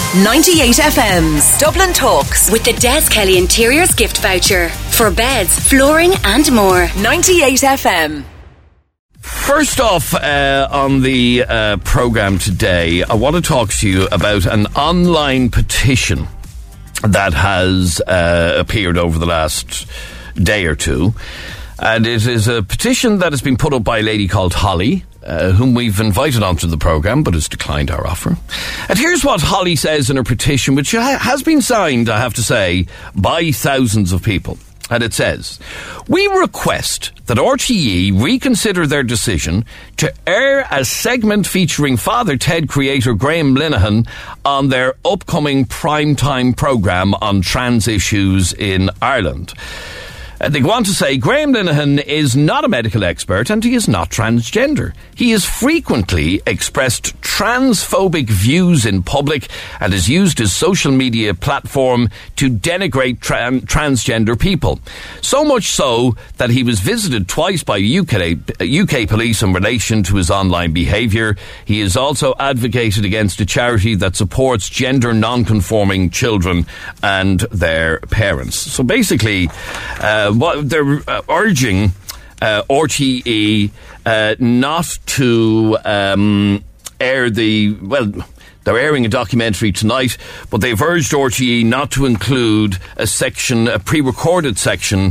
98 FM's Dublin Talks with the Des Kelly Interiors gift voucher for beds, flooring and more. 98 FM. First off, on the programme today, I want to talk to you about an online petition that has appeared over the last day or two. And it is a petition that has been put up by a lady called Holly, whom we've invited onto the programme, but has declined our offer. And here's what Holly says in her petition, which has been signed, I have to say, by thousands of people. And it says, "We request that RTE reconsider their decision to air a segment featuring Father Ted creator Graham Linehan on their upcoming primetime programme on trans issues in Ireland." They go on to say, Graham Linehan is not a medical expert and he is not transgender. He has frequently expressed transphobic views in public and has used his social media platform to denigrate transgender people. So much so that he was visited twice by UK police in relation to his online behaviour. He has also advocated against a charity that supports gender non-conforming children and their parents. So basically, what they're urging RTE not to air they're airing a documentary tonight, but they've urged RTE not to include a pre-recorded section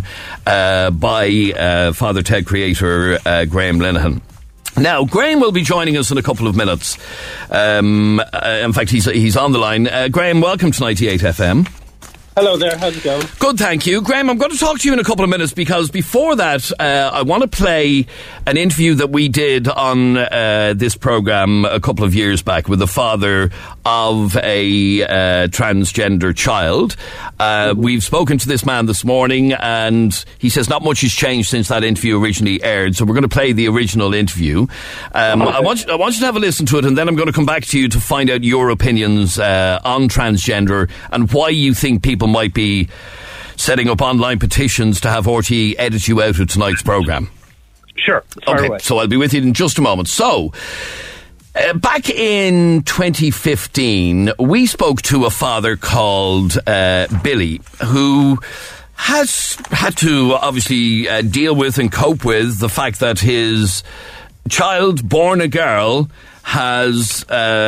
by Father Ted creator Graham Linehan. Now, Graham will be joining us in a couple of minutes. In fact, he's on the line. Graham, welcome to 98 FM. Hello there, how's it going? Good, thank you. Graham, I'm going to talk to you in a couple of minutes because before that, I want to play an interview that we did on this programme a couple of years back with the father of a transgender child. We've spoken to this man this morning and he says not much has changed since that interview originally aired, so we're going to play the original interview. I want you to have a listen to it and then I'm going to come back to you to find out your opinions on transgender and why you think people might be setting up online petitions to have RTE edit you out of tonight's programme. Sure. Okay, so I'll be with you in just a moment. So, back in 2015, we spoke to a father called Billy, who has had to obviously deal with and cope with the fact that his child, born a girl, has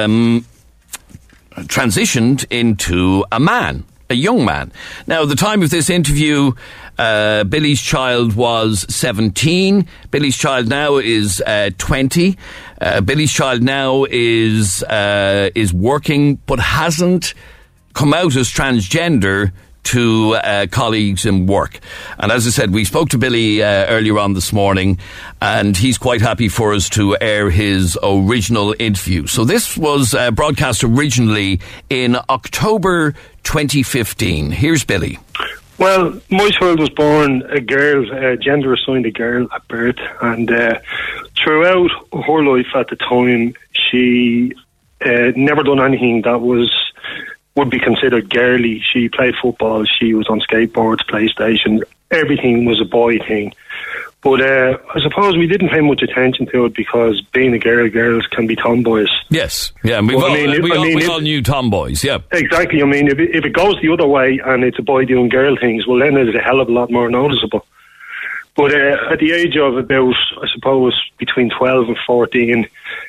transitioned into a man. A young man. Now, at the time of this interview, Billy's child was 17. Billy's child now is 20. Billy's child now is working, but hasn't come out as transgender to colleagues in work. And as I said, we spoke to Billy earlier on this morning, and he's quite happy for us to air his original interview. So this was broadcast originally in October 2015. Here's Billy. Well, my child was born a girl, gender assigned a girl at birth, and throughout her life at the time, she never done anything that would be considered girly. She played football, she was on skateboards, PlayStation, everything was a boy thing. But I suppose we didn't pay much attention to it because being a girl, girls can be tomboys. Yes, yeah, we all knew tomboys, yeah. Exactly, I mean, if it goes the other way and it's a boy doing girl things, well then it's a hell of a lot more noticeable. But at the age of about, I suppose, between 12 and 14,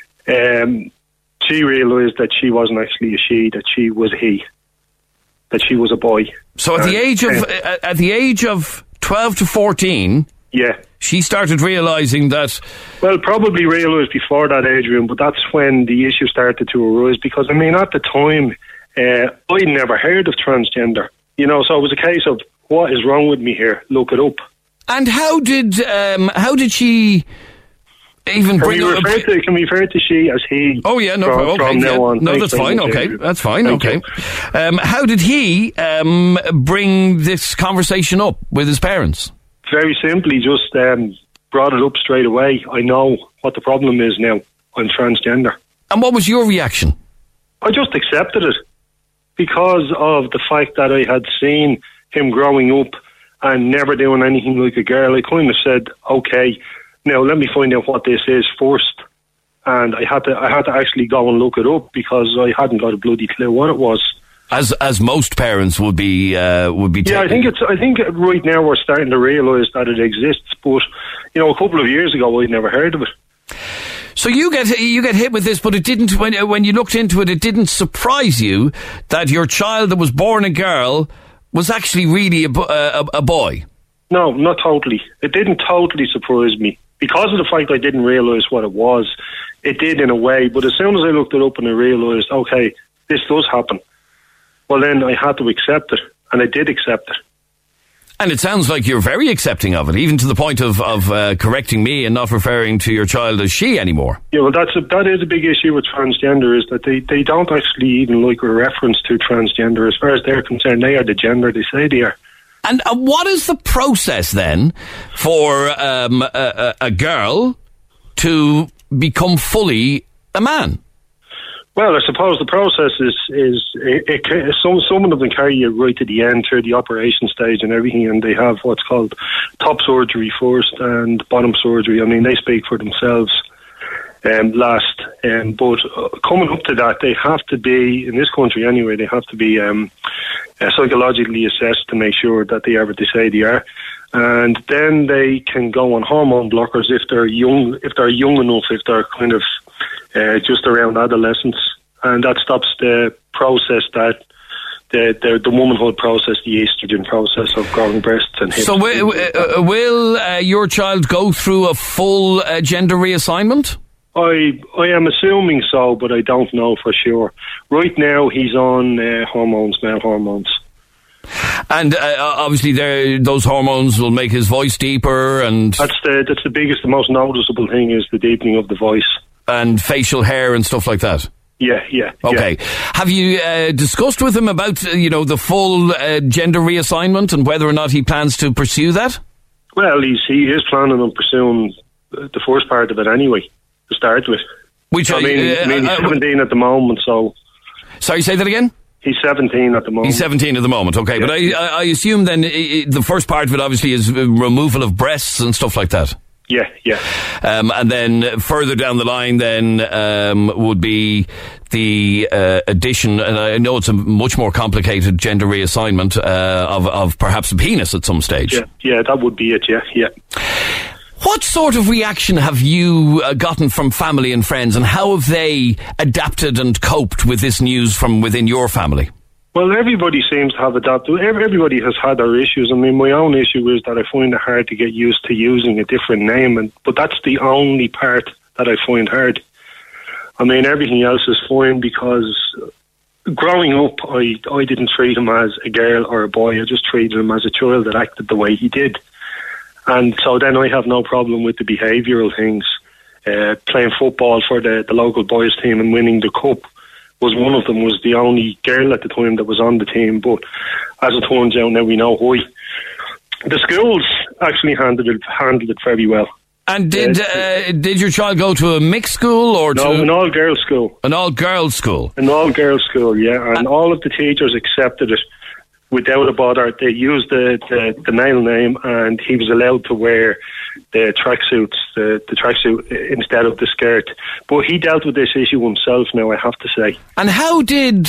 she realised that she wasn't actually a she, that she was a he, that she was a boy. So at the age of 12 to 14, yeah, she started realising that. Well, probably realised before that age room, but that's when the issue started to arise. Because I mean, at the time, I'd never heard of transgender. You know, so it was a case of what is wrong with me here? Look it up. And how did she? Even can we refer to she as he? Oh yeah, no problem. Okay, now on. No, that's fine. Okay, that's fine. Okay. How did he bring this conversation up with his parents? Very simply, just brought it up straight away. I know what the problem is now. I'm transgender. And what was your reaction? I just accepted it because of the fact that I had seen him growing up and never doing anything like a girl. I kind of said, okay, now let me find out what this is first. and I had to actually go and look it up because I hadn't got a bloody clue what it was. As most parents would be. Yeah, I think right now we're starting to realise that it exists. But a couple of years ago, I'd never heard of it. So you get hit with this, but it didn't. When you looked into it, it didn't surprise you that your child that was born a girl was actually really a boy. No, not totally. It didn't totally surprise me because of the fact I didn't realise what it was. It did in a way, but as soon as I looked it up and I realised, okay, this does happen. Well, then I had to accept it, and I did accept it. And it sounds like you're very accepting of it, even to the point of correcting me and not referring to your child as she anymore. Yeah, well, that is a big issue with transgender, is that they don't actually even like a reference to transgender. As far as they're concerned, they are the gender they say they are. And what is the process then for a girl to become fully a man? Well, I suppose the process is some of them carry you right to the end through the operation stage and everything, and they have what's called top surgery first and bottom surgery. I mean, they speak for themselves last. But coming up to that, they have to be, in this country anyway, they have to be psychologically assessed to make sure that they are what they say they are. And then they can go on hormone blockers if they're young enough, if they're kind of just around adolescence, and that stops the process that the womanhood process, the estrogen process of growing breasts and hips. So will your child go through a full gender reassignment? I am assuming so, but I don't know for sure. Right now he's on hormones, male hormones. And obviously those hormones will make his voice deeper, and that's the biggest, the most noticeable thing is the deepening of the voice. And facial hair and stuff like that? Yeah. Okay. Yeah. Have you discussed with him about, the full gender reassignment and whether or not he plans to pursue that? Well, he is planning on pursuing the first part of it anyway, to start with. Which I mean, he's 17 at the moment, so... Sorry, say that again? He's 17 at the moment. He's 17 at the moment, okay. Yeah. But I assume then the first part of it obviously is removal of breasts and stuff like that. Yeah. And then further down the line then would be the addition, and I know it's a much more complicated gender reassignment of perhaps a penis at some stage. Yeah, that would be it, yeah. What sort of reaction have you gotten from family and friends, and how have they adapted and coped with this news from within your family? Well, everybody seems to have adapted. Everybody has had their issues. I mean, my own issue is that I find it hard to get used to using a different name, but that's the only part that I find hard. I mean, everything else is fine because growing up, I didn't treat him as a girl or a boy. I just treated him as a child that acted the way he did. And so then I have no problem with the behavioural things. Playing football for the local boys team and winning the cup was one of them, was the only girl at the time that was on the team. But as it turns out now, we know why. The schools actually handled it very well. And did your child go to a mixed school or an all-girls school? An all-girls school? An all-girls school, yeah. And all of the teachers accepted it without a bother. They used the male name, and he was allowed to wear the tracksuits, the tracksuit instead of the skirt. But he dealt with this issue himself now, I have to say. And how did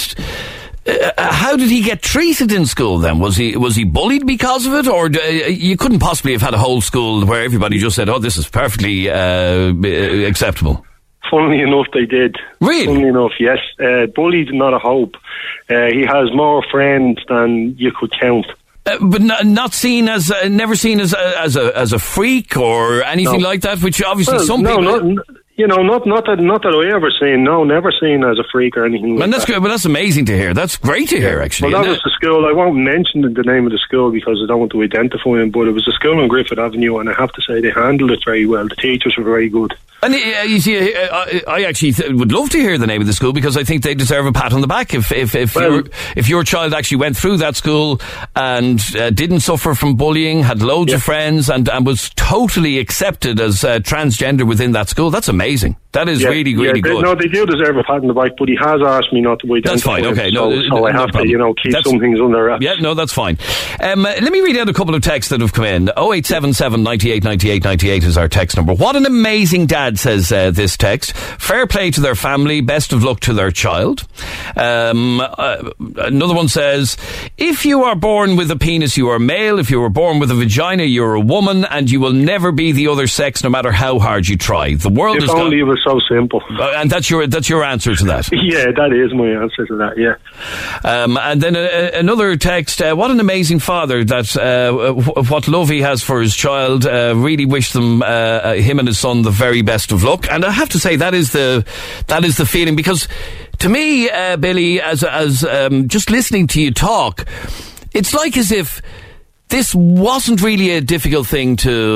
he get treated in school then? Was he bullied because of it, or you couldn't possibly have had a whole school where everybody just said, "Oh, this is perfectly acceptable"? Funnily enough, they did. Really? Funnily enough, yes. Bullied, not a hope. He has more friends than you could count. But not seen as, never seen as a freak or anything like that. Which obviously some people. Not that I ever seen. No, never seen as a freak or anything. And that's good. But that's amazing to hear. That's great to hear, actually. Well, that was the school. I won't mention the name of the school because I don't want to identify him. But it was a school on Griffith Avenue, and I have to say they handled it very well. The teachers were very good. And you see, I actually would love to hear the name of the school because I think they deserve a pat on the back if your child actually went through that school and didn't suffer from bullying, had loads of friends, and was totally accepted as transgender within that school. That's amazing. That is really good. No, they do deserve a pat on the back, but he has asked me not to identify. That's fine, okay. So I have to, keep some things under wraps. Yeah, no, that's fine. Let me read out a couple of texts that have come in. 0877 98 98 98 is our text number. What an amazing dad, says this text. Fair play to their family. Best of luck to their child. Another one says, if you are born with a penis, you are male. If you are born with a vagina, you're a woman, and you will never be the other sex no matter how hard you try. The world is... If only it was so simple. And that's your answer to that? Yeah, that is my answer to that, yeah. And then another text, what an amazing father, that what love he has for his child, really wish them, him and his son, the very best of luck. And I have to say, that is the feeling, because to me, Billy, as just listening to you talk, it's like as if this wasn't really a difficult thing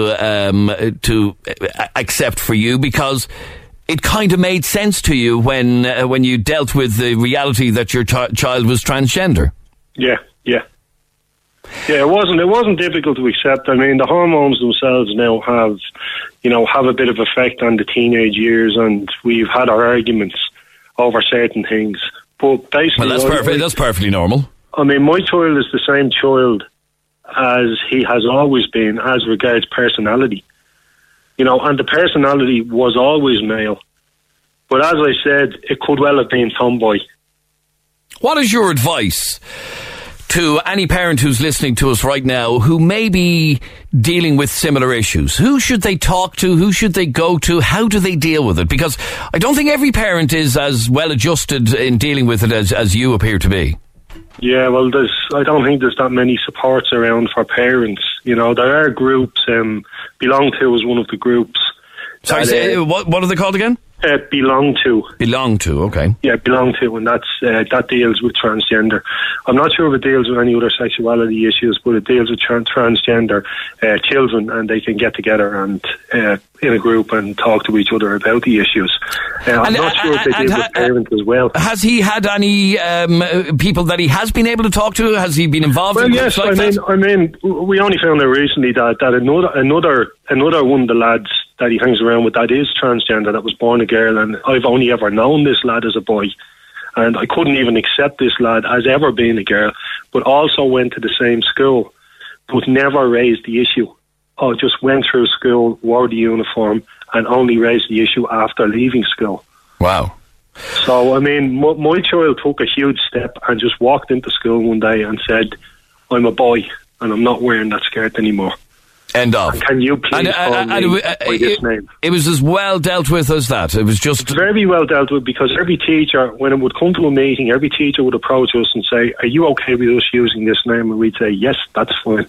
to accept for you, because it kind of made sense to you when you dealt with the reality that your child was transgender. Yeah. It wasn't difficult to accept. I mean, the hormones themselves now have a bit of effect on the teenage years, and we've had our arguments over certain things. But basically, that's perfectly normal. I mean, my child is the same child as he has always been as regards personality. And the personality was always male. But as I said, it could well have been tomboy. What is your advice to any parent who's listening to us right now who may be dealing with similar issues? Who should they talk to? Who should they go to? How do they deal with it? Because I don't think every parent is as well adjusted in dealing with it as you appear to be. Yeah, well, I don't think there's that many supports around for parents. There are groups. Belong To is one of the groups. Sorry, what are they called again? Belong To. Belong To, okay. Yeah, Belong To, and that deals with transgender. I'm not sure if it deals with any other sexuality issues, but it deals with transgender children, and they can get together and in a group and talk to each other about the issues. I'm not sure if they deal with parents as well. Has he had any people that he has been able to talk to? Has he been involved in groups like that? I mean, we only found out recently that another one of the lads that he hangs around with that is transgender, that was born a girl, and I've only ever known this lad as a boy, and I couldn't even accept this lad as ever being a girl, but also went to the same school, but never raised the issue. Just went through school, wore the uniform, and only raised the issue after leaving school. Wow. So, I mean, my child took a huge step and just walked into school one day and said, I'm a boy, and I'm not wearing that skirt anymore. End of. And can you please call me by this name? It was as well dealt with as that. It was just... It's very well dealt with, because every teacher, when it would come to a meeting, every teacher would approach us and say, are you okay with us using this name? And we'd say, yes, that's fine.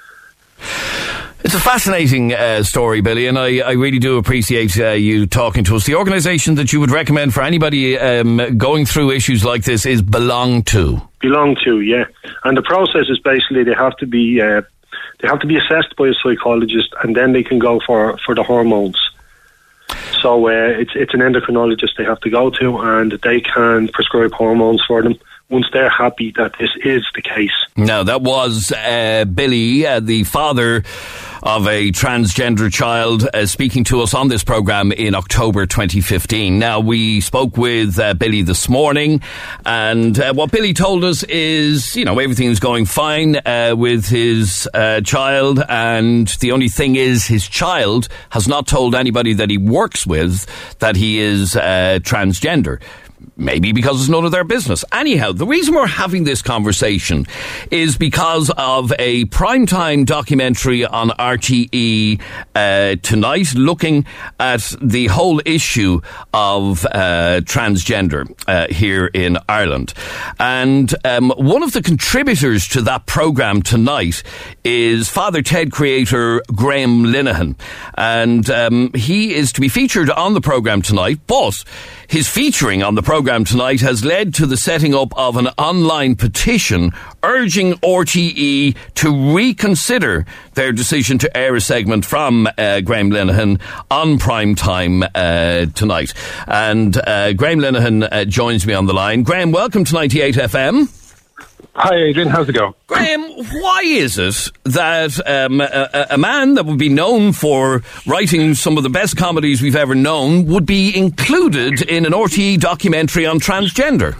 It's a fascinating story, Billy, and I really do appreciate you talking to us. The organisation that you would recommend for anybody going through issues like this is Belong To. Belong To, yeah. And the process is basically they have to be assessed by a psychologist, and then they can go for the hormones. So it's an endocrinologist they have to go to, and they can prescribe hormones for them once they're happy that this is the case. Now, that was Billy, the father of a transgender child, speaking to us on this programme in October 2015. Now, we spoke with Billy this morning, and what Billy told us is, everything's going fine with his child, and the only thing is his child has not told anybody that he works with that he is transgender. Maybe because it's none of their business. Anyhow, the reason we're having this conversation is because of a primetime documentary on RTE tonight looking at the whole issue of transgender here in Ireland. And one of the contributors to that programme tonight is Father Ted creator Graham Linehan. And he is to be featured on the programme tonight, but his featuring on the programme tonight has led to the setting up of an online petition urging RTE to reconsider their decision to air a segment from Graham Linehan on prime time tonight. And Graham Linehan joins me on the line. Graham, welcome to 98 FM. Hi, Adrian. How's it going? Graham, why is it that a man that would be known for writing some of the best comedies we've ever known would be included in an RTE documentary on transgender?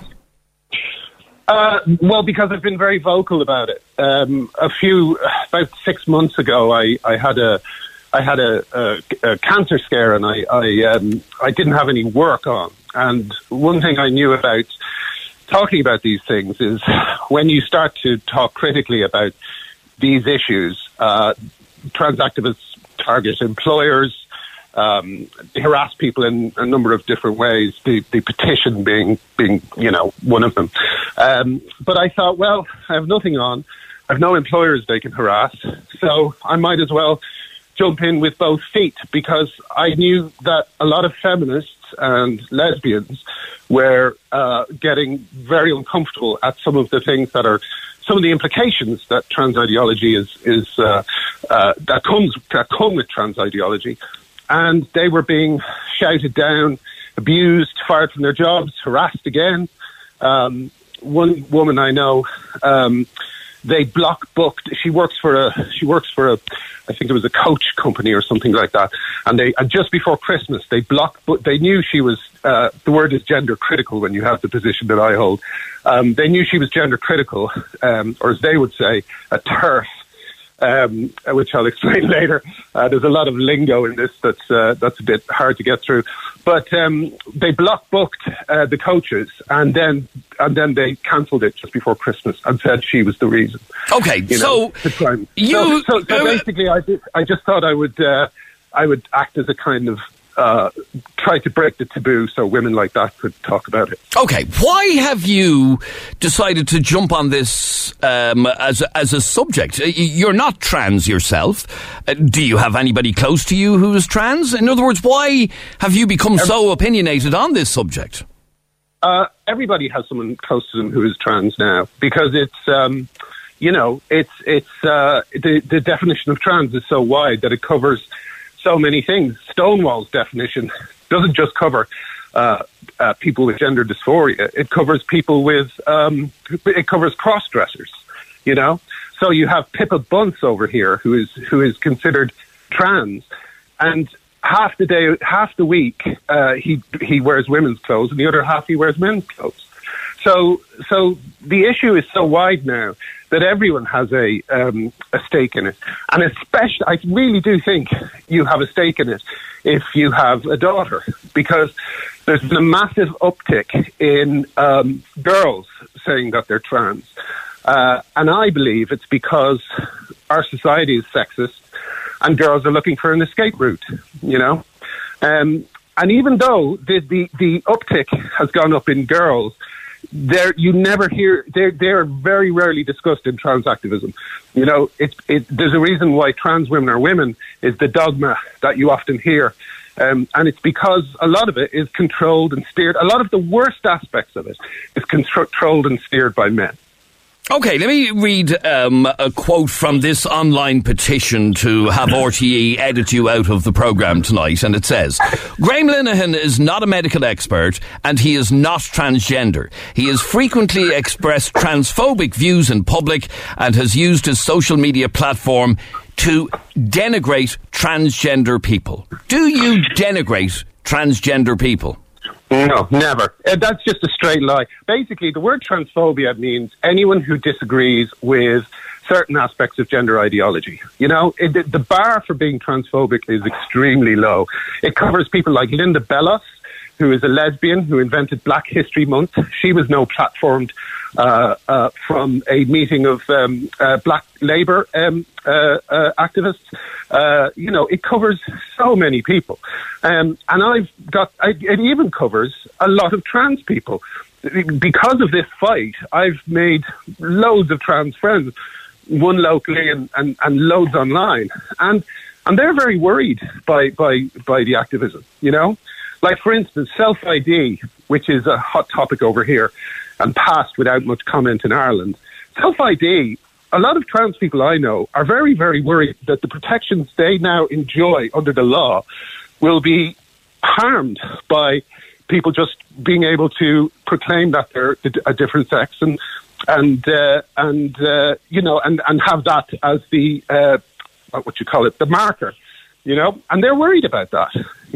Well, because I've been very vocal about it. About 6 months ago, I had a cancer scare, and I didn't have any work on. And one thing I knew about talking about these things is when you start to talk critically about these issues, trans activists target employers, harass people in a number of different ways, the petition being one of them. But I thought, well, I have nothing on. I have no employers they can harass, so I might as well jump in with both feet, because I knew that a lot of feminists and lesbians were getting very uncomfortable at some of the things that are some of the implications that trans ideology that come with trans ideology, and they were being shouted down, abused, fired from their jobs, harassed again. One woman I know, they block booked. She works for a I think it was a coach company or something like that. And just before Christmas, they knew she was, the word is gender critical when you have the position that I hold. They knew she was gender critical, or as they would say, a TERF, which I'll explain later. There's a lot of lingo in this that's a bit hard to get through. But they block booked the coaches, and then they cancelled it just before Christmas and said she was the reason. Okay, so basically, I just thought I would act as a kind of try to break the taboo so women like that could talk about it. Okay, why have you decided to jump on this as a subject? You're not trans yourself. Do you have anybody close to you who is trans? In other words, why have you become so opinionated on this subject? Everybody has someone close to them who is trans now, because it's the definition of trans is so wide that it covers so many things. Stonewall's definition doesn't just cover people with gender dysphoria. It covers people with it covers cross-dressers. So you have Pippa Bunce over here who is considered trans, and half the week he wears women's clothes, and the other half he wears men's clothes. So the issue is so wide now that everyone has a stake in it, and especially I really do think you have a stake in it if you have a daughter, because there's been a massive uptick in girls saying that they're trans, and I believe it's because our society is sexist and girls are looking for an escape route, and even though the uptick has gone up in girls, you never hear they're very rarely discussed in trans activism. There's a reason why trans women are women is the dogma that you often hear, and it's because a lot of it is controlled and steered. A lot of the worst aspects of it is controlled and steered by men. Okay, let me read a quote from this online petition to have RTE edit you out of the programme tonight, and it says, Graham Linehan is not a medical expert and he is not transgender. He has frequently expressed transphobic views in public and has used his social media platform to denigrate transgender people. Do you denigrate transgender people? No, never. That's just a straight lie. Basically, the word transphobia means anyone who disagrees with certain aspects of gender ideology. The bar for being transphobic is extremely low. It covers people like Linda Bellos, who is a lesbian who invented Black History Month. She was no platformed from a meeting of Black Labour activists. It covers so many people. And it even covers a lot of trans people. Because of this fight, I've made loads of trans friends, one locally and loads online. And they're very worried by the activism, Like, for instance, self-ID, which is a hot topic over here and passed without much comment in Ireland. Self-ID, a lot of trans people I know are very, very worried that the protections they now enjoy under the law will be harmed by people just being able to proclaim that they're a different sex and and have that as the the marker, and they're worried about that.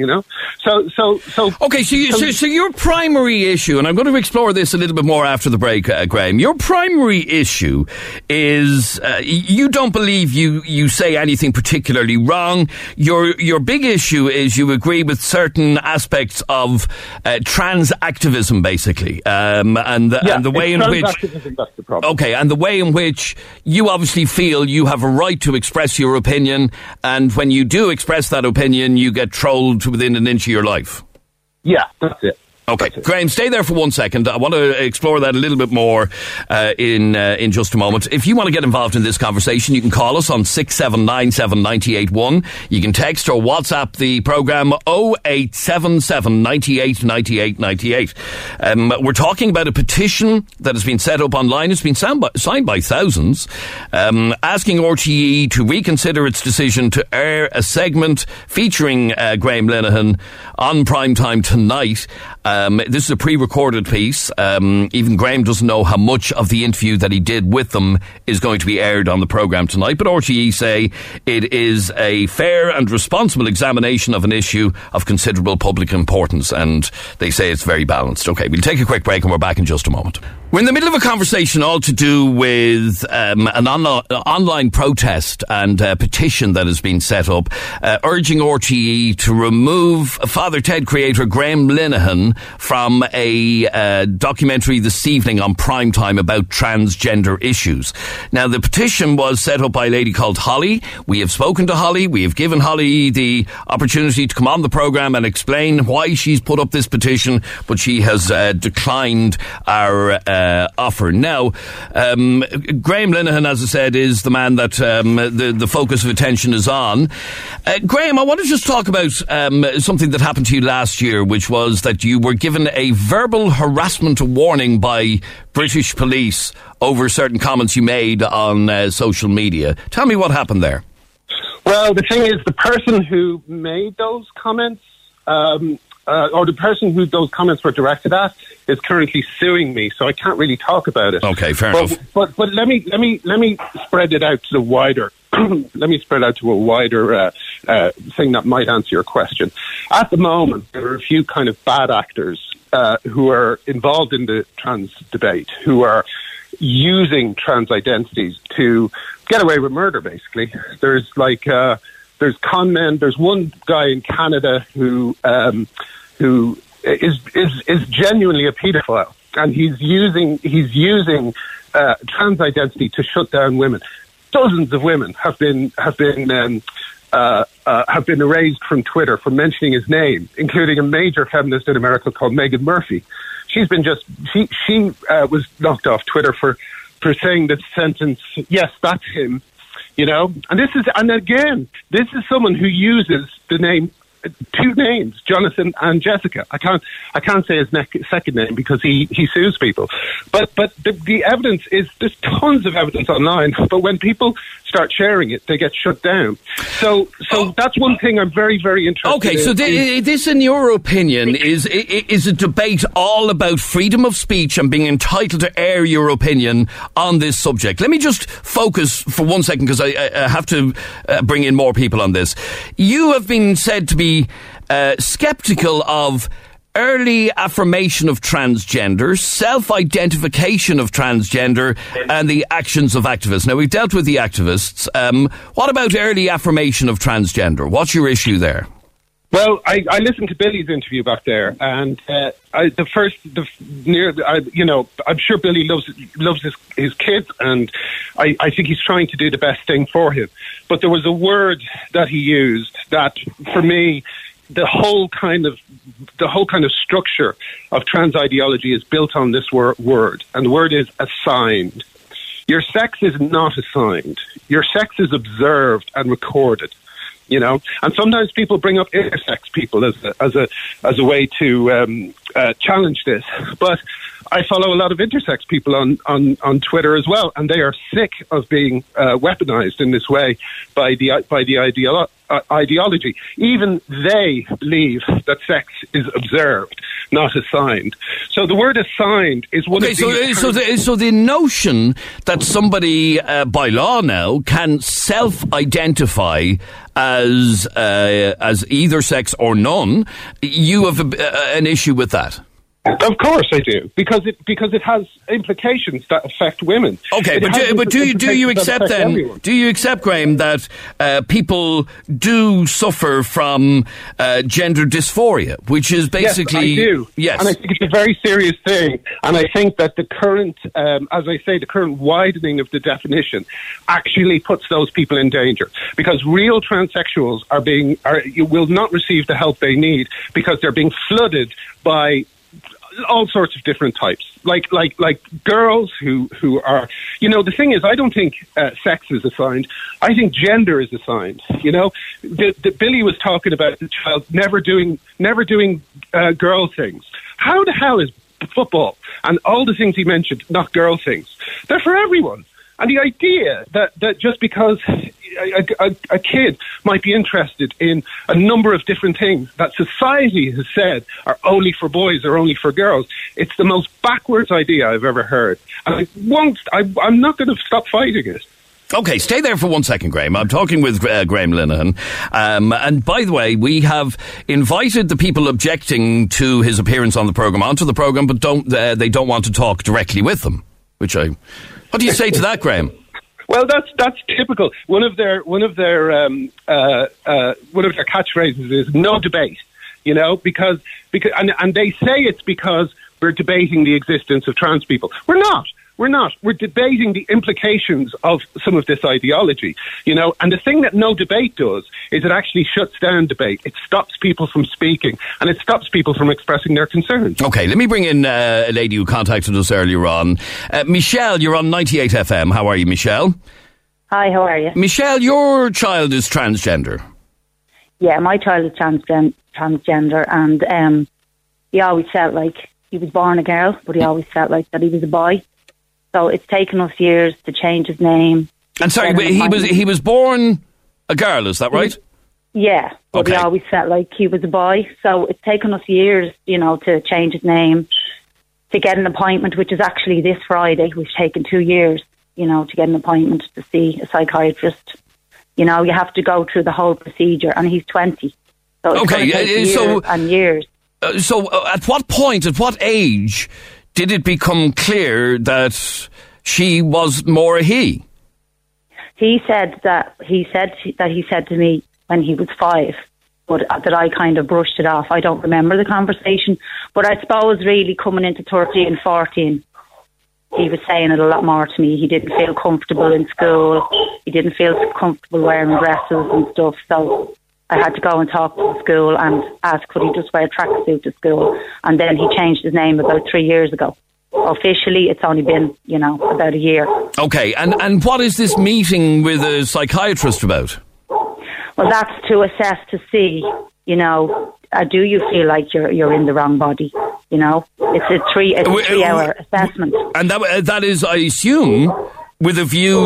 Okay, so your primary issue, and I'm going to explore this a little bit more after the break, Graham. Your primary issue is you don't believe you say anything particularly wrong. Your big issue is you agree with certain aspects of trans activism, basically, and the way in which activism, that's the problem. Okay, and the way in which you obviously feel you have a right to express your opinion, and when you do express that opinion, you get trolled within an inch of your life. Yeah, that's it. Okay, Graham, stay there for 1 second. I want to explore that a little bit more in just a moment. If you want to get involved in this conversation, you can call us on 6797 981. You can text or WhatsApp the programme 0877 98 98 98. We're talking about a petition that has been set up online. It's been signed by thousands, asking RTE to reconsider its decision to air a segment featuring Graham Linehan on primetime tonight. This is a pre-recorded piece. Even Graham doesn't know how much of the interview that he did with them is going to be aired on the programme tonight. But RTE say it is a fair and responsible examination of an issue of considerable public importance. And they say it's very balanced. Okay, we'll take a quick break and we're back in just a moment. We're in the middle of a conversation all to do with an online protest and petition that has been set up urging RTE to remove Father Ted creator Graham Linehan from a documentary this evening on primetime about transgender issues. Now, the petition was set up by a lady called Holly. We have spoken to Holly. We have given Holly the opportunity to come on the programme and explain why she's put up this petition, but she has declined our offer. Now, Graham Linehan, as I said, is the man that the focus of attention is on. Graham, I want to just talk about something that happened to you last year, which was that you were given a verbal harassment warning by British police over certain comments you made on social media. Tell me what happened there. Well, the thing is, the person who made those comments, or the person who those comments were directed at, is currently suing me, so I can't really talk about it. Okay, fair enough. But let me spread it out to the wider. Let me spread out to a wider thing that might answer your question. At the moment, there are a few kind of bad actors who are involved in the trans debate, who are using trans identities to get away with murder, basically. There's con men. There's one guy in Canada who is genuinely a paedophile, and he's using trans identity to shut down women. Dozens of women have been erased from Twitter for mentioning his name, including a major feminist in America called Meghan Murphy. She was knocked off Twitter for saying the sentence, "Yes, that's him," And this is someone who uses the name, two names, Jonathan and Jessica. I can't say his second name because he sues people. But the evidence is, there's tons of evidence online, but when people start sharing it, they get shut down. So that's one thing I'm very, very interested in. Okay, so this, in your opinion, is a debate all about freedom of speech and being entitled to air your opinion on this subject. Let me just focus for 1 second, because I have to bring in more people on this. You have been said to be sceptical of early affirmation of transgender, self-identification of transgender, and the actions of activists. Now, we've dealt with the activists. What about early affirmation of transgender? What's your issue there? Well, I listened to Billy's interview back there, and I'm sure Billy loves his kids, and I think he's trying to do the best thing for him. But there was a word that he used that, for me, the whole kind of structure of trans ideology is built on this word, and the word is assigned. Your sex is not assigned. Your sex is observed and recorded. And sometimes people bring up intersex people as a way to challenge this. But I follow a lot of intersex people on Twitter as well, and they are sick of being weaponized in this way by the ideology. Even they believe that sex is observed, not assigned. So the word assigned is one of these... So the notion that somebody, by law now, can self-identify as either sex or none, you have an issue with that? Of course I do, because it has implications that affect women. Okay, but do you accept then? Everyone. Do you accept, Graham, that people do suffer from gender dysphoria, which is basically... Yes, I do. Yes, and I think it's a very serious thing. And I think that the current, as I say, the current widening of the definition actually puts those people in danger, because real transsexuals will not receive the help they need because they're being flooded by all sorts of different types, like girls who are, the thing is, I don't think sex is assigned. I think gender is assigned. The Billy was talking about the child never doing girl things. How the hell is football and all the things he mentioned not girl things? They're for everyone. And the idea that just because a kid might be interested in a number of different things that society has said are only for boys or only for girls, it's the most backwards idea I've ever heard. And I'm not going to stop fighting it. Okay, stay there for 1 second, Graham. I'm talking with Graham Linehan. And by the way, we have invited the people objecting to his appearance on the programme onto the programme, but they don't want to talk directly with them, what do you say to that, Graham? Well, that's typical. One of their catchphrases is no debate. Because and they say it's because we're debating the existence of trans people. We're not. We're debating the implications of some of this ideology, and the thing that no debate does is it actually shuts down debate. It stops people from speaking, and it stops people from expressing their concerns. Okay, let me bring in a lady who contacted us earlier on. Michelle, you're on 98 FM. How are you, Michelle? Hi, how are you? Michelle, your child is transgender. Yeah, my child is transgender, and he always felt like he was born a girl, but he always felt like that he was a boy. So it's taken us years to change his name. And sorry, he was born a girl, is that right? Yeah, but he always felt like he was a boy. So it's taken us years, to change his name, to get an appointment, which is actually this Friday. We've taken 2 years, to get an appointment to see a psychiatrist. You have to go through the whole procedure, and he's 20. So it's going to take years and years. So at what age did it become clear that she was more a he? He said to me when he was 5, but that I kind of brushed it off. I don't remember the conversation, but I suppose really coming into 13, 14, he was saying it a lot more to me. He didn't feel comfortable in school. He didn't feel comfortable wearing dresses and stuff. So I had to go and talk to the school and ask could he just wear a tracksuit to school. And then he changed his name about 3 years ago. Officially, it's only been, about a year. Okay, and what is this meeting with a psychiatrist about? Well, that's to assess to see, do you feel like you're in the wrong body? It's a 3-hour assessment. And that is, I assume, with a view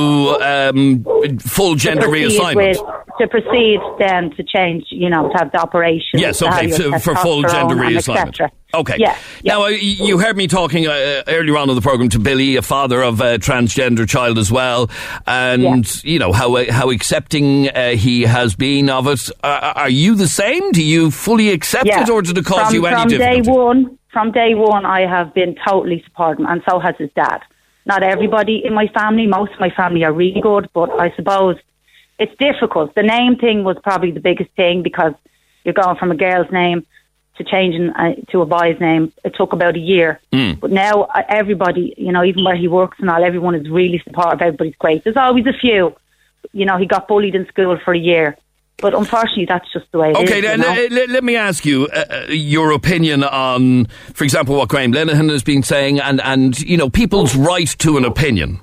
to full gender reassignment. To proceed then to change, to have the operation. Yes, okay, for full gender reassignment. Okay. Yeah. Now, you heard me talking earlier on in the programme to Billy, a father of a transgender child as well, and, how accepting he has been of it. Are you the same? Do you fully accept it, or did it cause you any difficulty? From day one, I have been totally supportive, and so has his dad. Not everybody in my family, most of my family are really good, but I suppose it's difficult. The name thing was probably the biggest thing because you're going from a girl's name to changing to a boy's name. It took about a year. But now everybody, even where he works and all, everyone is really supportive. Everybody's great. There's always a few. He got bullied in school for a year. But unfortunately, that's just the way it is. Okay, let me ask you your opinion on, for example, what Graham Linehan has been saying and people's right to an opinion.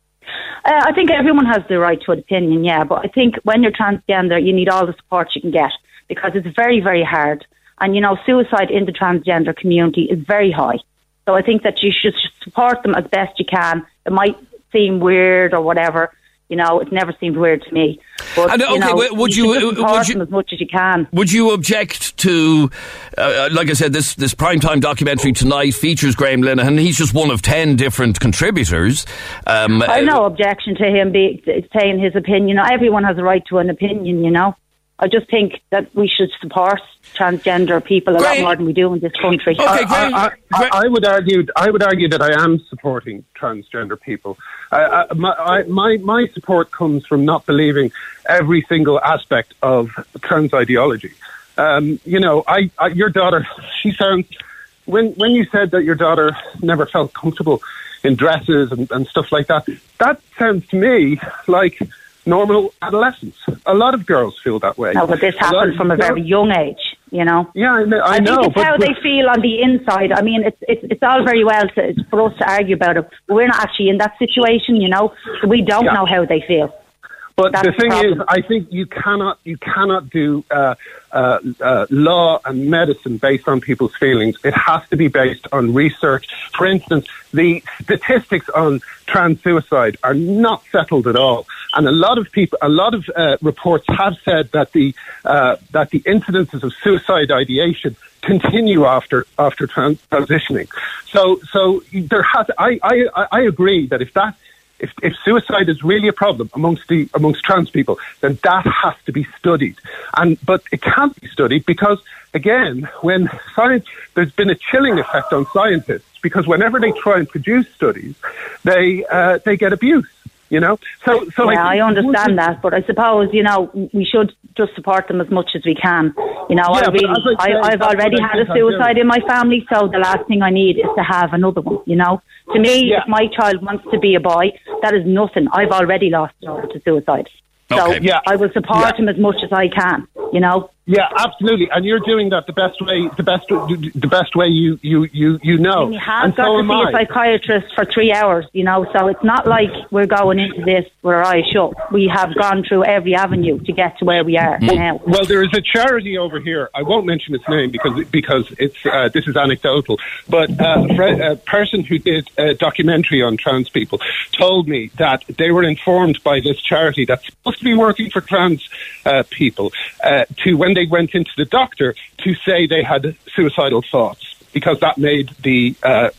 I think everyone has the right to an opinion, yeah. But I think when you're transgender, you need all the support you can get because it's very, very hard. And, suicide in the transgender community is very high. So I think that you should support them as best you can. It might seem weird or whatever. It never seemed weird to me. But, would you support them as much as you can? Would you object to, like I said, this primetime documentary tonight features Graham Linehan. He's just one of 10 different contributors. I have no objection to him saying his opinion. Everyone has a right to an opinion, I just think that we should support transgender people a lot more than we do in this country. Okay, I would argue that I am supporting transgender people. My support comes from not believing every single aspect of trans ideology. Your daughter, she sounds. When you said that your daughter never felt comfortable in dresses and stuff like that, that sounds to me like normal adolescence. A lot of girls feel that way. No, but this happened from a very young age, Yeah, I know. think it's how they feel on the inside. I mean, it's all very well for us to argue about it, but we're not actually in that situation, so we don't know how they feel. But the thing is, I think you cannot do law and medicine based on people's feelings. It has to be based on research. For instance, the statistics on trans suicide are not settled at all, and a lot of reports have said that the incidences of suicide ideation continue after transitioning. So there has. I agree that if suicide is really a problem amongst trans people, then that has to be studied. But it can't be studied because, again, when science, there's been a chilling effect on scientists because whenever they try and produce studies, they get abuse. So I understand that, but I suppose we should just support them as much as we can. I've already had a suicide in my family, so the last thing I need is to have another one. To me, if my child wants to be a boy, that is nothing. I've already lost a daughter to suicide. So I will support him as much as I can. Yeah, absolutely, and you're doing that the best way you know. And you have got to see a psychiatrist for 3 hours, so it's not like we're going into this with our eyes shut. We have gone through every avenue to get to where we are now. Well, there is a charity over here. I won't mention its name because it's this is anecdotal, but a person who did a documentary on trans people told me that they were informed by this charity that's supposed to be working for trans people to when they went into the doctor to say they had suicidal thoughts because that made the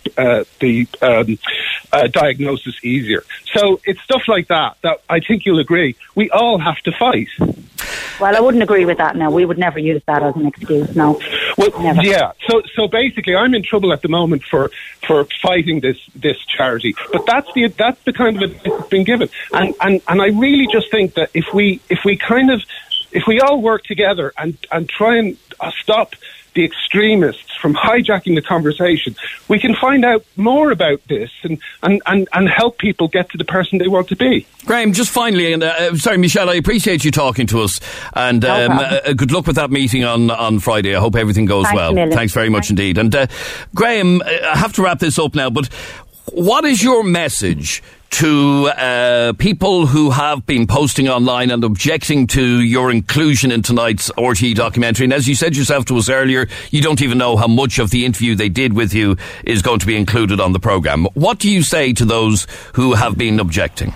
diagnosis easier. So it's stuff like that I think you'll agree we all have to fight. Well, I wouldn't agree with that. No, we would never use that as an excuse. No. Well, never. Yeah. So basically, I'm in trouble at the moment for fighting this charity. But that's the kind of advice that's been given, and I really just think that if we all work together and try and stop the extremists from hijacking the conversation, we can find out more about this and help people get to the person they want to be. Graham, just finally, and sorry, Michelle, I appreciate you talking to us, and good luck with that meeting on Friday. I hope everything goes well. Thanks very much indeed. And Graham, I have to wrap this up now, but what is your message to people who have been posting online and objecting to your inclusion in tonight's RTÉ documentary? And as you said yourself to us earlier, you don't even know how much of the interview they did with you is going to be included on the programme. What do you say to those who have been objecting?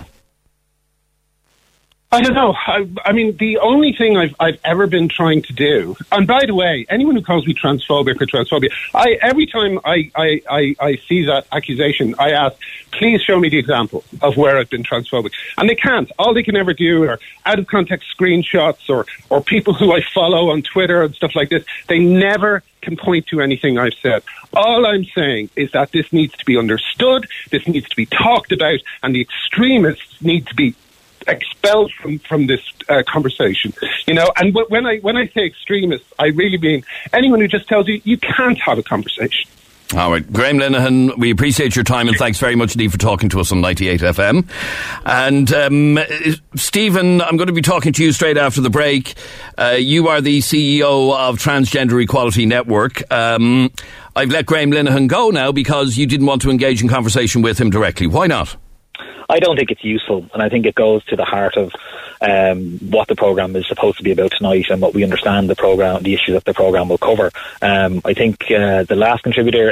I don't know. I mean, the only thing I've ever been trying to do, and by the way, anyone who calls me transphobic or transphobia, every time I see that accusation, I ask, please show me the example of where I've been transphobic. And they can't. All they can ever do are out of context screenshots or people who I follow on Twitter and stuff like this. They never can point to anything I've said. All I'm saying is that this needs to be understood, this needs to be talked about, and the extremists need to be expelled from this conversation, and when I say extremists, I really mean anyone who just tells you can't have a conversation. All right, Graham Linehan, we appreciate your time and thanks very much indeed for talking to us on 98 FM. And Stephen, I'm going to be talking to you straight after the break. You are the CEO of Transgender Equality Network. I've let Graham Linehan go now because you didn't want to engage in conversation with him directly. Why not? I don't think it's useful, and I think it goes to the heart of what the programme is supposed to be about tonight and what we understand the issues that the programme will cover. I think the last contributor is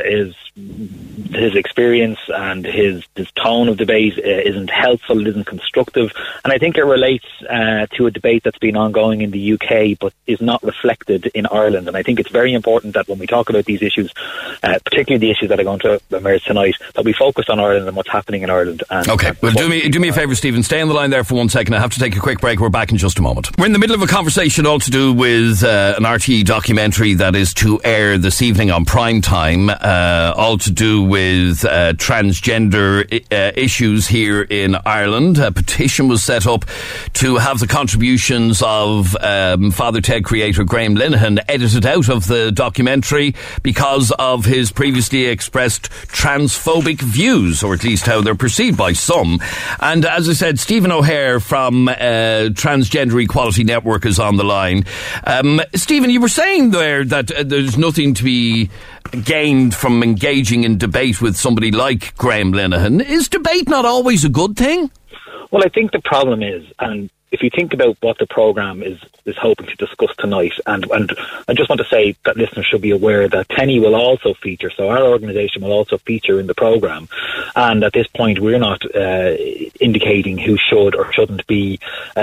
his experience and his tone of debate isn't helpful, it isn't constructive, and I think it relates to a debate that's been ongoing in the UK but is not reflected in Ireland. And I think it's very important that when we talk about these issues, particularly the issues that are going to emerge tonight, that we focus on Ireland and what's happening in Ireland. Okay, well, do me a favour, Stephen. Stay on the line there for 1 second. I have to take a quick break. We're back in just a moment. We're in the middle of a conversation all to do with an RTE documentary that is to air this evening on prime time, all to do with transgender issues here in Ireland. A petition was set up to have the contributions of Father Ted creator Graham Linehan edited out of the documentary because of his previously expressed transphobic views, or at least how they're perceived by some. And as I said, Stephen O'Hare from Transgender Equality Network is on the line. Stephen, you were saying there that there's nothing to be gained from engaging in debate with somebody like Graham Linehan. Is debate not always a good thing? Well, I think the problem is, and if you think about what the programme is hoping to discuss tonight, and I just want to say that listeners should be aware that Tenny will also feature, so our organisation will also feature in the programme, and at this point we're not indicating who should or shouldn't be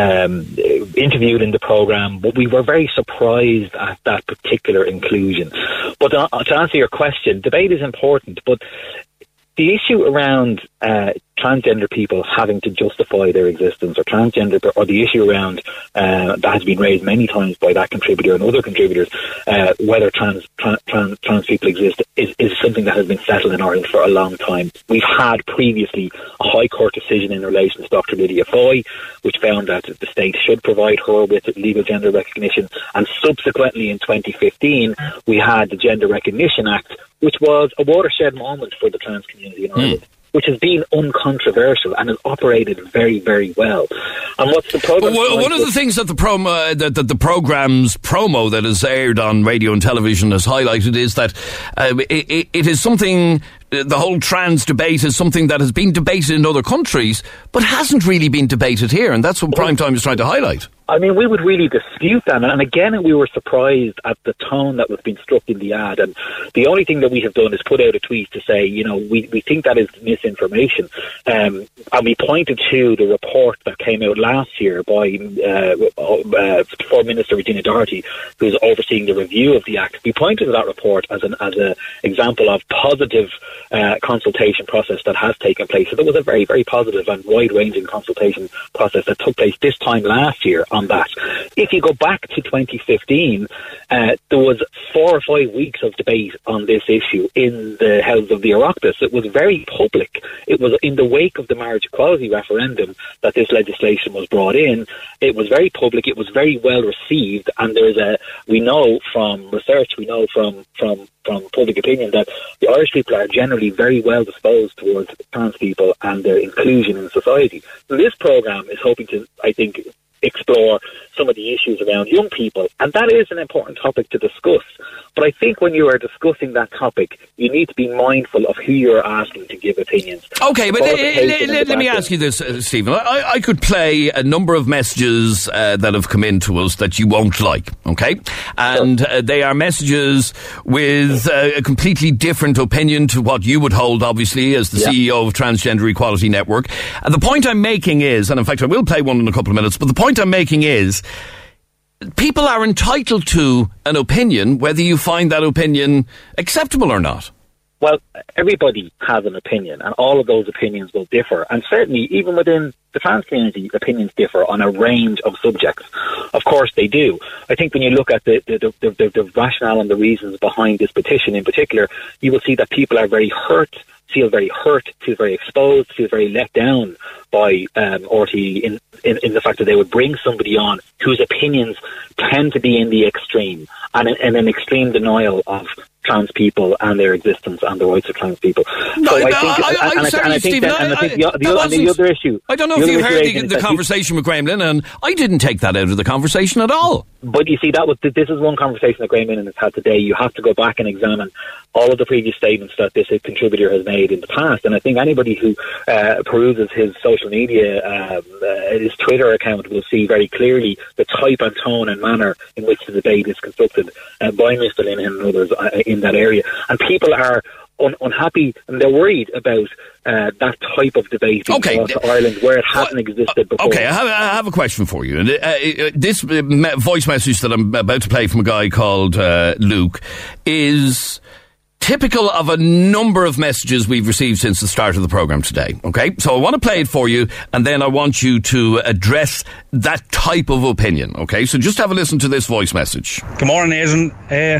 interviewed in the programme, but we were very surprised at that particular inclusion. But to answer your question, debate is important, but the issue around transgender people having to justify their existence, or the issue around that has been raised many times by that contributor and other contributors, whether trans people exist, is something that has been settled in Ireland for a long time. We've had previously a High Court decision in relation to Dr. Lydia Foy, which found that the state should provide her with legal gender recognition, and subsequently in 2015 we had the Gender Recognition Act, which was a watershed moment for the trans community in Ireland, which has been uncontroversial and has operated very, very well. And what's the problem? Well, one of the things that the programme's promo that is aired on radio and television has highlighted is that it is something. The whole trans debate is something that has been debated in other countries, but hasn't really been debated here, and that's what Primetime is trying to highlight. I mean, we would really dispute that, and again, we were surprised at the tone that was being struck in the ad, and the only thing that we have done is put out a tweet to say, we think that is misinformation, and we pointed to the report that came out last year by former Minister Regina Doherty, who's overseeing the review of the Act. We pointed to that report as an example of positive consultation process that has taken place. So there was a very, very positive and wide-ranging consultation process that took place this time last year on that. If you go back to 2015, there was 4 or 5 weeks of debate on this issue in the House of the Oireachtas. It was very public. It was in the wake of the marriage equality referendum that this legislation was brought in. It was very public. It was very well received, and we know from research, we know from public opinion that the Irish people are generally very well disposed towards trans people and their inclusion in society. So this programme is hoping to, I think, explore some of the issues around young people, and that is an important topic to discuss. But I think when you are discussing that topic, you need to be mindful of who you're asking to give opinions. Okay, but let me ask you this, Stephen. I could play a number of messages that have come in to us that you won't like, okay? And they are messages with a completely different opinion to what you would hold, obviously, as the CEO of Transgender Equality Network. And the point I'm making is, and in fact I will play one in a couple of minutes, but the point I'm making is, people are entitled to an opinion, whether you find that opinion acceptable or not. Well, everybody has an opinion, and all of those opinions will differ. And certainly, even within the trans community, opinions differ on a range of subjects. Of course they do. I think when you look at the rationale and the reasons behind this petition in particular, you will see that people are very hurt, feel very exposed, feel very let down by RTE in the fact that they would bring somebody on whose opinions tend to be in the extreme, and an extreme denial of trans people and their existence and the rights of trans people. I think the other issue. I don't know if you heard the conversation with Graham Linehan. I didn't take that out of the conversation at all. But you see, this is one conversation that Graham Linehan has had today. You have to go back and examine all of the previous statements that this contributor has made in the past. And I think anybody who peruses his social media, his Twitter account, will see very clearly the type and tone and manner in which the debate is conducted by Mr. Linehan and others in that area. And people are unhappy and they're worried about that type of debate being brought to Ireland where it hasn't existed before. Okay, I have a question for you. This voice message that I'm about to play from a guy called Luke is typical of a number of messages we've received since the start of the programme today, okay? So I want to play it for you, and then I want you to address that type of opinion, okay? So just have a listen to this voice message. Good morning, Aidan.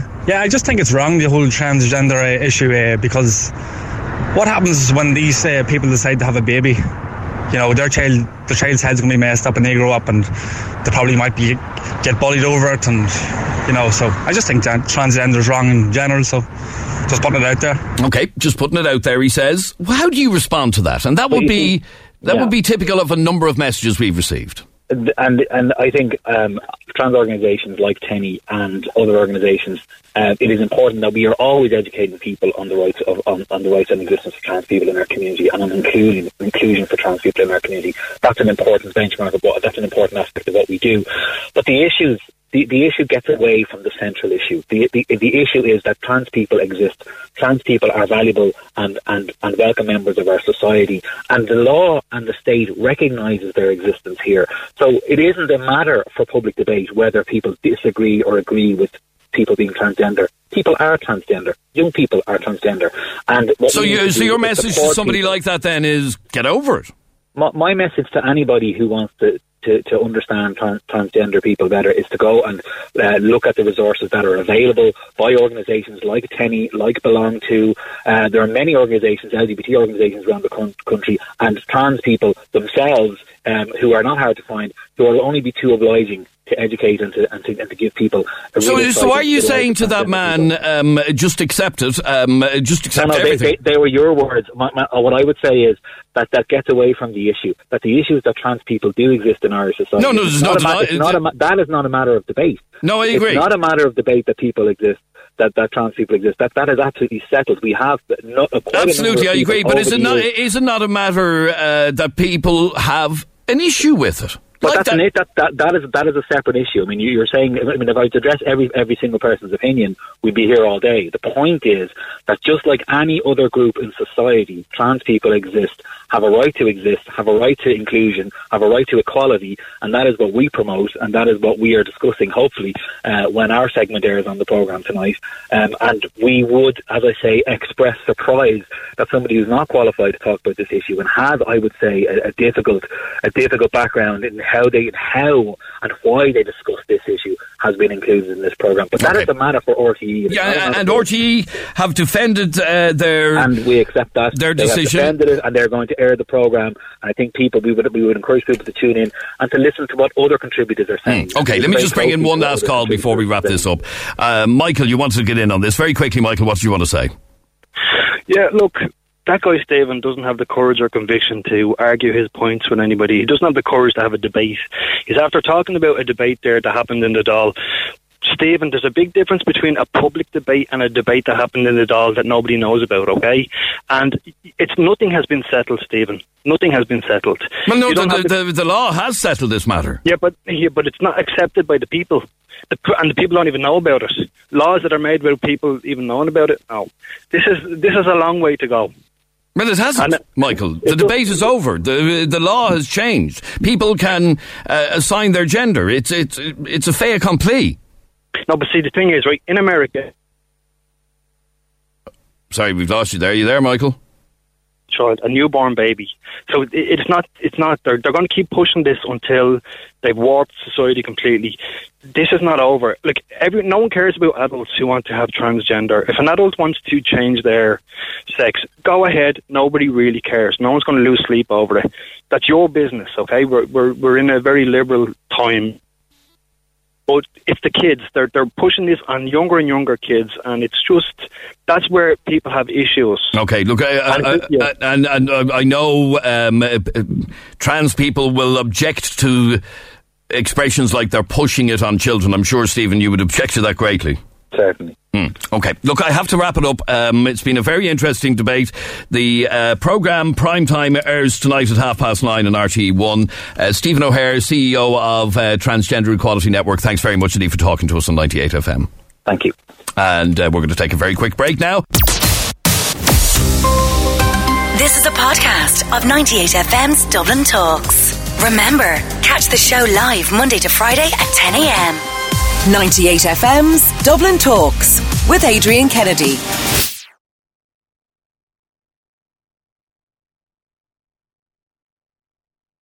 I just think it's wrong, the whole transgender issue, because what happens when these people decide to have a baby? You know, their child's head's going to be messed up, and they grow up and they probably might get bullied over it, and, you know, so I just think that transgender is wrong in general, so just putting it out there. Okay, just putting it out there, he says. Well, how do you respond to that? And that would be typical of a number of messages we've received. And I think trans organisations like TENI and other organisations, it is important that we are always educating people on the rights on the rights and existence of trans people in our community, and on inclusion for trans people in our community. That's an important benchmark of that's an important aspect of what we do. But the issues. The issue gets away from the central issue. The issue is that trans people exist. Trans people are valuable and welcome members of our society. And the law and the state recognises their existence here. So it isn't a matter for public debate whether people disagree or agree with people being transgender. People are transgender. Young people are transgender. And so your message to somebody like that then is get over it. My message to anybody who wants to understand transgender people better is to go and look at the resources that are available by organisations like TENI, like Belong To. There are many organisations, LGBT organisations around the country, and trans people themselves who are not hard to find, who will only be too obliging to educate and to give people a real So are you saying to that man, just accept it, just accept everything? They were your words. What I would say is that gets away from the issue, that the issue is that trans people do exist in Irish society. No, there's that is not a matter of debate. No, I agree. It's not a matter of debate that people exist. That trans people exist. That is absolutely settled. We have absolutely, I agree. But is it not a matter that people have an issue with it? But like that is a separate issue. I mean, you're saying, if I was to address every single person's opinion, we'd be here all day. The point is that just like any other group in society, trans people exist, have a right to exist, have a right to inclusion, have a right to equality, and that is what we promote, and that is what we are discussing, hopefully, when our segment airs on the programme tonight. And we would, as I say, express surprise that somebody who's not qualified to talk about this issue and has, I would say, a difficult background in how and why they discuss this issue has been included in this programme. But that is a matter for RTE. Yeah, and RTE have defended their... And we accept that. Their decision. They have defended it, and they're going to air the programme. And I think we would encourage people to tune in and to listen to what other contributors are saying. Okay, let me just bring in one last call before we wrap this up. Michael, you wanted to get in on this. Very quickly, Michael, what do you want to say? Yeah, look, that guy Stephen doesn't have the courage or conviction to argue his points with anybody. He doesn't have the courage to have a debate. He's after talking about a debate there that happened in the Dáil. Stephen, there's a big difference between a public debate and a debate that happened in the Dáil that nobody knows about, okay? And nothing has been settled, Stephen. Nothing has been settled. Well, no, the law has settled this matter. Yeah, but it's not accepted by the people. And the people don't even know about it. Laws that are made without people even knowing about it, no. This is a long way to go. Well, it hasn't, Michael. The debate is over. The law has changed. People can assign their gender. It's a fait accompli. No, but see, the thing is, right, in America... Sorry, we've lost you there. Are you there, Michael? Child, a newborn baby. So it's not. They're going to keep pushing this until they've warped society completely. This is not over. Like no one cares about adults who want to have transgender. If an adult wants to change their sex, go ahead. Nobody really cares. No one's going to lose sleep over it. That's your business. Okay, we're in a very liberal time. But it's the kids. They're pushing this on younger and younger kids, and it's just that's where people have issues. Okay, look, and I know trans people will object to expressions like they're pushing it on children. I'm sure, Stephen, you would object to that greatly. Certainly. Okay, look, I have to wrap it up. It's been a very interesting debate. The programme Primetime airs tonight at 9:30 on RTE1. Stephen O'Hare, CEO of Transgender Equality Network, thanks very much indeed for talking to us on 98 FM. Thank you. And we're going to take a very quick break now. This is a podcast of 98FM's Dublin Talks. Remember, catch the show live Monday to Friday at 10 a.m. 98FM's Dublin Talks with Adrian Kennedy.